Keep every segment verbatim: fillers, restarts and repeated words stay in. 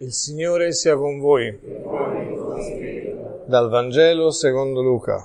Il Signore sia con voi. Dal Vangelo secondo Luca.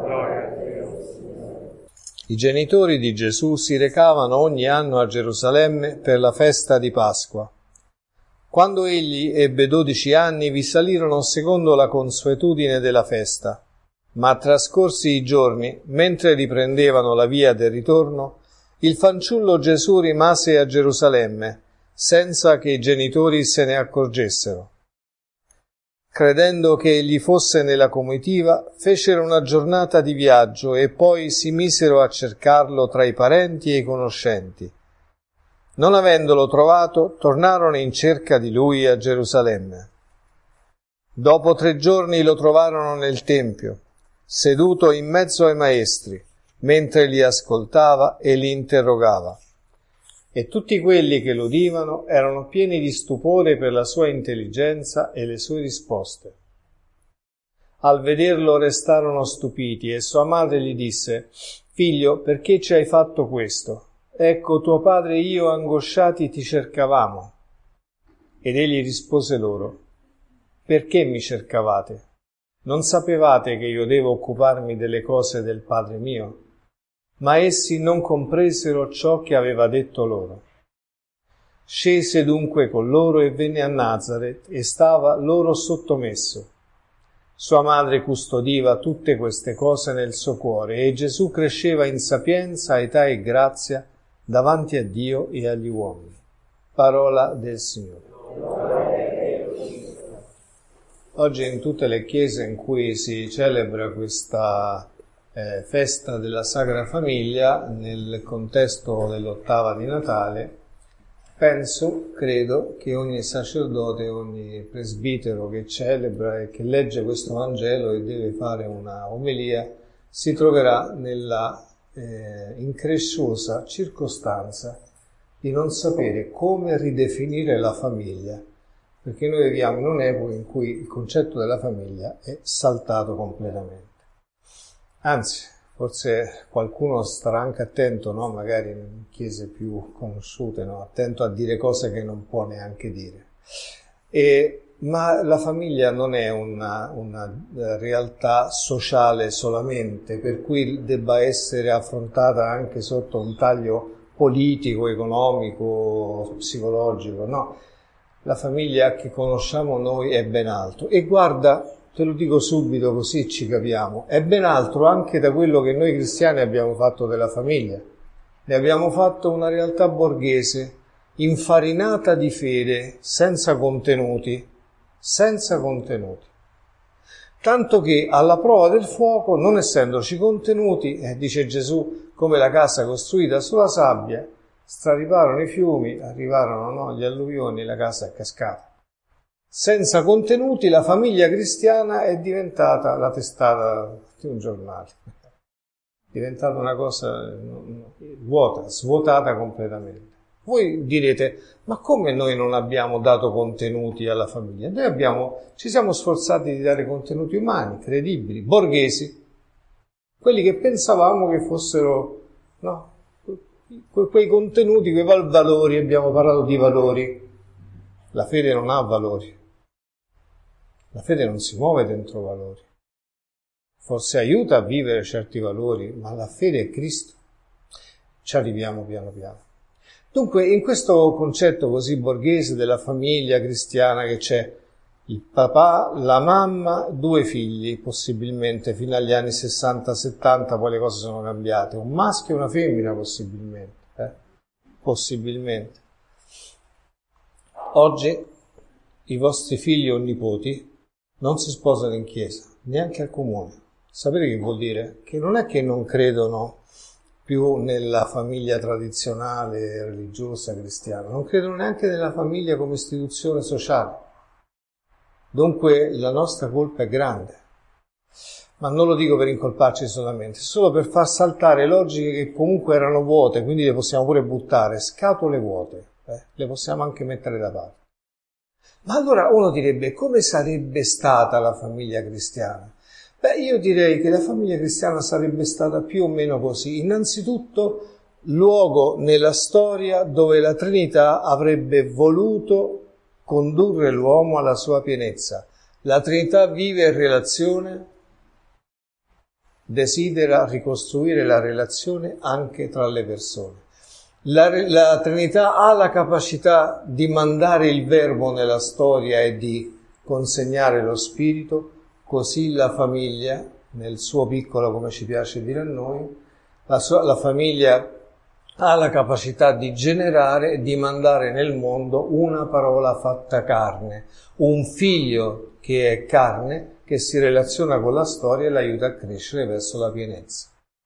I genitori di Gesù si recavano ogni anno a Gerusalemme per la festa di Pasqua. Quando egli ebbe dodici anni, vi salirono secondo la consuetudine della festa. Ma trascorsi i giorni, mentre riprendevano la via del ritorno, il fanciullo Gesù rimase a Gerusalemme, senza che i genitori se ne accorgessero. Credendo che egli fosse nella comitiva, fecero una giornata di viaggio e poi si misero a cercarlo tra i parenti e i conoscenti. Non avendolo trovato, tornarono in cerca di lui a Gerusalemme. Dopo tre giorni lo trovarono nel Tempio, seduto in mezzo ai maestri, mentre li ascoltava e li interrogava. E tutti quelli che lo udivano erano pieni di stupore per la sua intelligenza e le sue risposte. Al vederlo restarono stupiti e sua madre gli disse: «Figlio, perché ci hai fatto questo? Ecco, tuo padre e io angosciati ti cercavamo». Ed egli rispose loro: «Perché mi cercavate? Non sapevate che io devo occuparmi delle cose del Padre mio?» Ma essi non compresero ciò che aveva detto loro. Scese dunque con loro e venne a Nazaret e stava loro sottomesso. Sua madre custodiva tutte queste cose nel suo cuore e Gesù cresceva in sapienza, età e grazia davanti a Dio e agli uomini. Parola del Signore. Oggi in tutte le chiese in cui si celebra questa Eh, festa della Sacra Famiglia, nel contesto dell'ottava di Natale, penso, credo, che ogni sacerdote, ogni presbitero che celebra e che legge questo Vangelo e deve fare una omelia, si troverà nella eh, incresciosa circostanza di non sapere come ridefinire la famiglia, perché noi viviamo in un'epoca in cui il concetto della famiglia è saltato completamente. Anzi, forse qualcuno starà anche attento, no? Magari in chiese più conosciute, no? Attento a dire cose che non può neanche dire. E, ma la famiglia non è una, una realtà sociale solamente, per cui debba essere affrontata anche sotto un taglio politico, economico, psicologico, no. La famiglia che conosciamo noi è ben altro. E guarda, te lo dico subito così ci capiamo, è ben altro anche da quello che noi cristiani abbiamo fatto della famiglia. Ne abbiamo fatto una realtà borghese, infarinata di fede, senza contenuti, senza contenuti. Tanto che alla prova del fuoco, non essendoci contenuti, eh, dice Gesù, come la casa costruita sulla sabbia, strariparono i fiumi, arrivarono no, gli alluvioni e la casa è cascata. Senza contenuti la famiglia cristiana è diventata la testata di un giornale, è diventata una cosa vuota, svuotata completamente. Voi direte, ma come noi non abbiamo dato contenuti alla famiglia? Noi abbiamo, ci siamo sforzati di dare contenuti umani, credibili, borghesi, quelli che pensavamo che fossero, no, que- quei contenuti, quei valori, abbiamo parlato di valori. La fede non ha valori. La fede non si muove dentro valori. Forse aiuta a vivere certi valori, ma la fede è Cristo. Ci arriviamo piano piano. Dunque, in questo concetto così borghese della famiglia cristiana che c'è il papà, la mamma, due figli, possibilmente, fino agli anni sessanta settanta, poi le cose sono cambiate. Un maschio e una femmina, possibilmente. Eh? Possibilmente. Oggi i vostri figli o nipoti non si sposano in chiesa, neanche al comune. Sapete che vuol dire? Che non è che non credono più nella famiglia tradizionale, religiosa, cristiana, non credono neanche nella famiglia come istituzione sociale. Dunque la nostra colpa è grande. Ma non lo dico per incolparci solamente, solo per far saltare logiche che comunque erano vuote, quindi le possiamo pure buttare, scatole vuote, eh? Le possiamo anche mettere da parte. Ma allora uno direbbe, come sarebbe stata la famiglia cristiana? Beh, io direi che la famiglia cristiana sarebbe stata più o meno così. Innanzitutto, luogo nella storia dove la Trinità avrebbe voluto condurre l'uomo alla sua pienezza. La Trinità vive in relazione, desidera ricostruire la relazione anche tra le persone. La, la Trinità ha la capacità di mandare il Verbo nella storia e di consegnare lo Spirito, così la famiglia, nel suo piccolo, come ci piace dire a noi, la, sua, la famiglia ha la capacità di generare e di mandare nel mondo una parola fatta carne, un figlio che è carne, che si relaziona con la storia e l'aiuta a crescere verso la pienezza.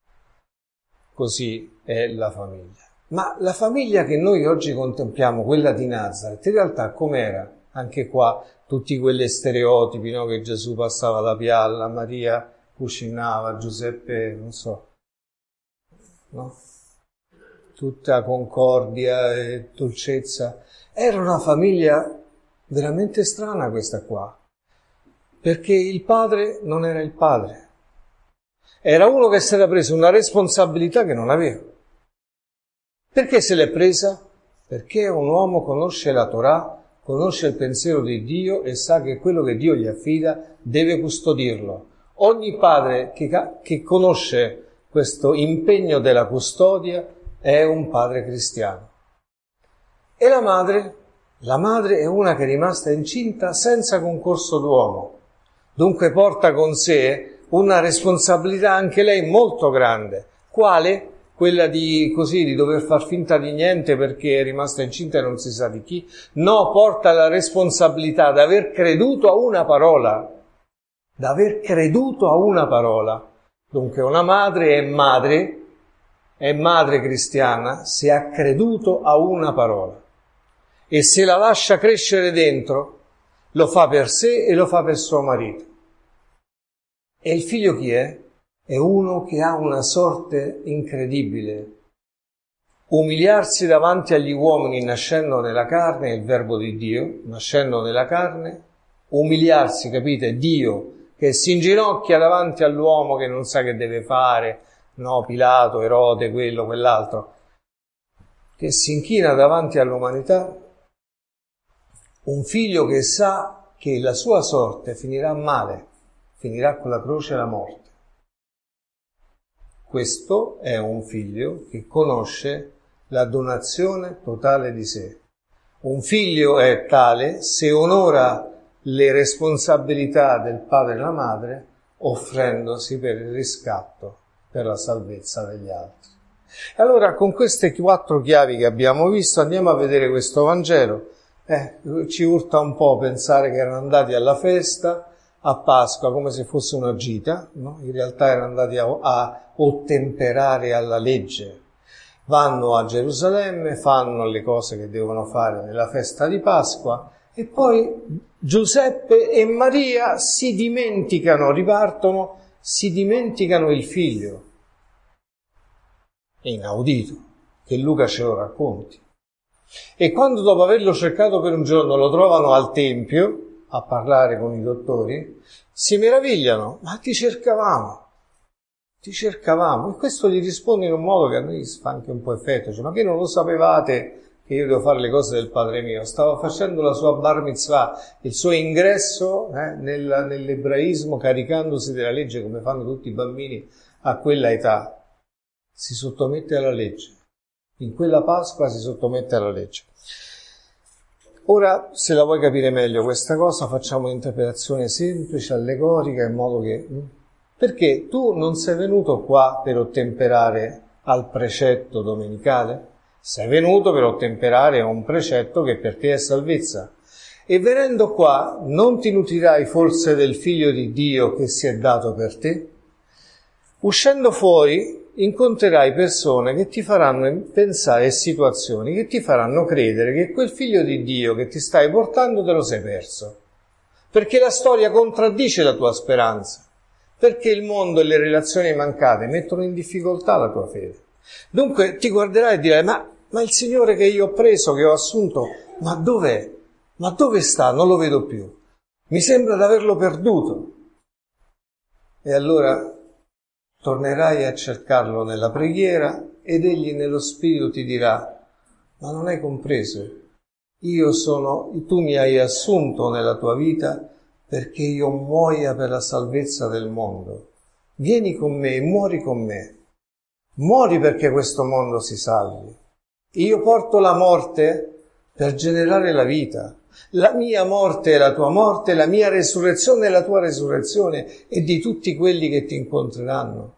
Così è la famiglia. Ma la famiglia che noi oggi contempliamo, quella di Nazaret, in realtà com'era? Anche qua tutti quegli stereotipi, no? Che Gesù passava la pialla, Maria cucinava, Giuseppe, non so, no? Tutta concordia e dolcezza. Era una famiglia veramente strana questa qua, perché il padre non era il padre. Era uno che si era preso una responsabilità che non aveva. Perché se l'è presa? Perché un uomo conosce la Torah, conosce il pensiero di Dio e sa che quello che Dio gli affida deve custodirlo. Ogni padre che, che conosce questo impegno della custodia è un padre cristiano. E la madre? La madre è una che è rimasta incinta senza concorso d'uomo. Dunque porta con sé una responsabilità anche lei molto grande. Quale? Quella di così di dover far finta di niente perché è rimasta incinta e non si sa di chi. No, porta la responsabilità di aver creduto a una parola. Da aver creduto a una parola. Dunque una madre è madre, è madre cristiana se ha creduto a una parola. E se la lascia crescere dentro, lo fa per sé e lo fa per suo marito. E il figlio chi è? È uno che ha una sorte incredibile. Umiliarsi davanti agli uomini nascendo nella carne, il verbo di Dio, nascendo nella carne, umiliarsi, capite? Dio che si inginocchia davanti all'uomo che non sa che deve fare, no, Pilato, Erode, quello, quell'altro, che si inchina davanti all'umanità, un figlio che sa che la sua sorte finirà male, finirà con la croce e la morte. Questo è un figlio che conosce la donazione totale di sé. Un figlio è tale se onora le responsabilità del padre e della madre, offrendosi per il riscatto, per la salvezza degli altri. E allora, con queste quattro chiavi che abbiamo visto, andiamo a vedere questo Vangelo. Eh, ci urta un po' pensare che erano andati alla festa, a Pasqua, come se fosse una gita, no? In realtà erano andati a, a ottemperare alla legge. Vanno a Gerusalemme, fanno le cose che devono fare nella festa di Pasqua e poi Giuseppe e Maria si dimenticano, ripartono, si dimenticano il figlio. È inaudito che Luca ce lo racconti. E quando dopo averlo cercato per un giorno lo trovano al Tempio a parlare con i dottori, si meravigliano, ma ti cercavamo, ti cercavamo. E questo gli risponde in un modo che a noi fa anche un po' effetto, cioè, ma che non lo sapevate che io devo fare le cose del Padre mio? Stavo facendo la sua bar mitzvah, il suo ingresso eh, nel, nell'ebraismo, caricandosi della legge come fanno tutti i bambini a quella età. Si sottomette alla legge. In quella Pasqua si sottomette alla legge. Ora, se la vuoi capire meglio questa cosa, facciamo un'interpretazione semplice, allegorica, in modo che... Perché tu non sei venuto qua per ottemperare al precetto domenicale, sei venuto per ottemperare a un precetto che per te è salvezza. E venendo qua, non ti nutrirai forse del Figlio di Dio che si è dato per te? Uscendo fuori incontrerai persone che ti faranno pensare, situazioni che ti faranno credere che quel Figlio di Dio che ti stai portando te lo sei perso. Perché la storia contraddice la tua speranza. Perché il mondo e le relazioni mancate mettono in difficoltà la tua fede. Dunque ti guarderai e dirai, ma, ma il Signore che io ho preso, che ho assunto, ma dov'è? Ma dove sta? Non lo vedo più. Mi sembra di averlo perduto. E allora tornerai a cercarlo nella preghiera ed egli nello spirito ti dirà, ma non hai compreso? io sono, tu mi hai assunto nella tua vita perché io muoia per la salvezza del mondo. Vieni con me, muori con me. Muori perché questo mondo si salvi. Io porto la morte per generare la vita. La mia morte è la tua morte, la mia resurrezione è la tua resurrezione e di tutti quelli che ti incontreranno.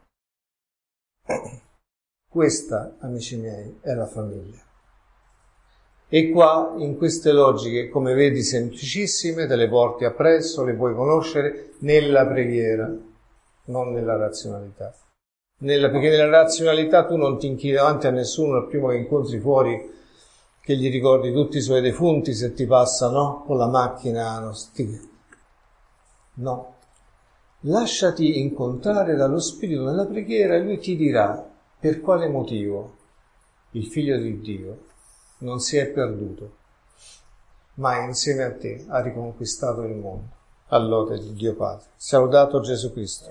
Questa, amici miei, è la famiglia. E qua, in queste logiche, come vedi, semplicissime, te le porti appresso, le puoi conoscere nella preghiera, non nella razionalità. Nella, perché nella razionalità tu non ti inchini davanti a nessuno al primo che incontri fuori, che gli ricordi tutti i suoi defunti se ti passa, no? Con la macchina, no? Sti... no. Lasciati incontrare dallo Spirito nella preghiera e Lui ti dirà per quale motivo il Figlio di Dio non si è perduto, ma insieme a te ha riconquistato il mondo. All'ode di Dio Padre. Sia lodato Gesù Cristo.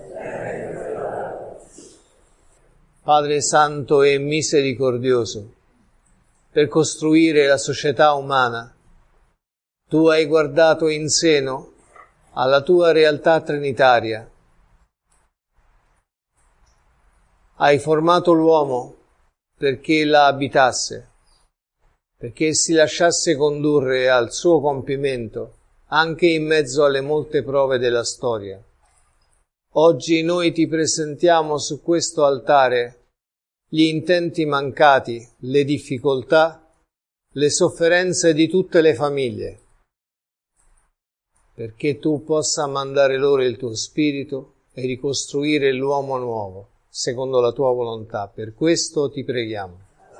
Padre Santo e misericordioso, per costruire la società umana, tu hai guardato in seno alla tua realtà trinitaria. Hai formato l'uomo perché la abitasse, perché si lasciasse condurre al suo compimento anche in mezzo alle molte prove della storia. Oggi noi ti presentiamo su questo altare gli intenti mancati, le difficoltà, le sofferenze di tutte le famiglie, perché tu possa mandare loro il tuo spirito e ricostruire l'uomo nuovo, secondo la tua volontà. Per questo ti preghiamo.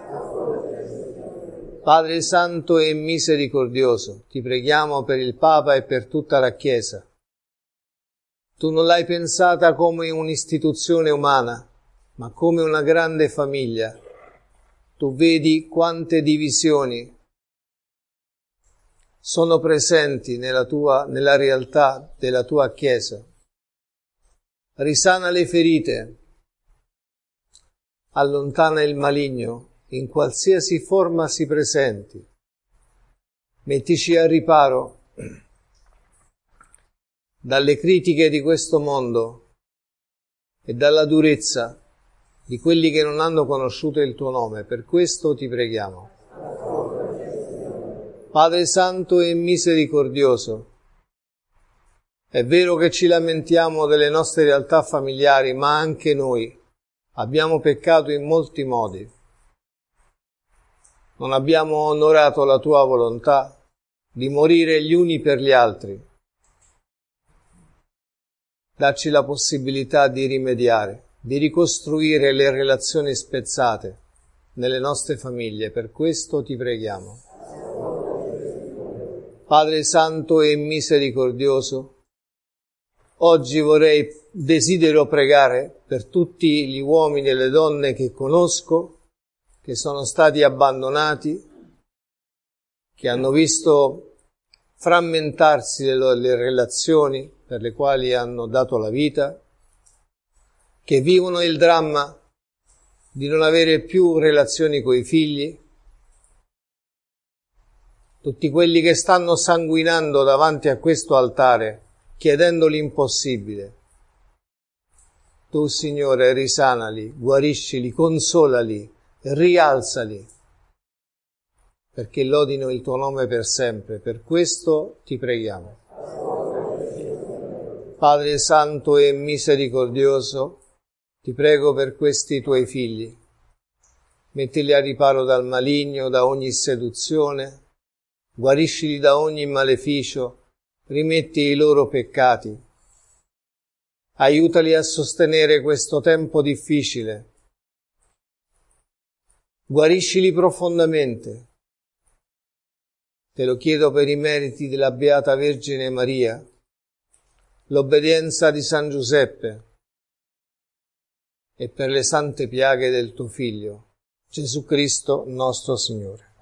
Padre Santo e misericordioso, ti preghiamo per il Papa e per tutta la Chiesa. Tu non l'hai pensata come un'istituzione umana, ma come una grande famiglia. Tu vedi quante divisioni sono presenti nella tua, nella realtà della tua Chiesa. Risana le ferite, allontana il maligno in qualsiasi forma si presenti. Mettici al riparo dalle critiche di questo mondo e dalla durezza di quelli che non hanno conosciuto il tuo nome. Per questo ti preghiamo. Padre Santo e misericordioso, è vero che ci lamentiamo delle nostre realtà familiari, ma anche noi abbiamo peccato in molti modi. Non abbiamo onorato la tua volontà di morire gli uni per gli altri. Dacci la possibilità di rimediare, di ricostruire le relazioni spezzate nelle nostre famiglie. Per questo ti preghiamo. Padre Santo e misericordioso, oggi vorrei, desidero pregare per tutti gli uomini e le donne che conosco, che sono stati abbandonati, che hanno visto frammentarsi le, le relazioni per le quali hanno dato la vita, che vivono il dramma di non avere più relazioni coi figli, tutti quelli che stanno sanguinando davanti a questo altare, chiedendo l'impossibile. Tu, Signore, risanali, guariscili, consolali, rialzali, perché lodino il tuo nome per sempre. Per questo ti preghiamo. Padre Santo e misericordioso, ti prego per questi tuoi figli. Mettili a riparo dal maligno, da ogni seduzione, guariscili da ogni maleficio, rimetti i loro peccati. Aiutali a sostenere questo tempo difficile. Guariscili profondamente. Te lo chiedo per i meriti della Beata Vergine Maria, l'obbedienza di San Giuseppe e per le sante piaghe del tuo Figlio, Gesù Cristo nostro Signore.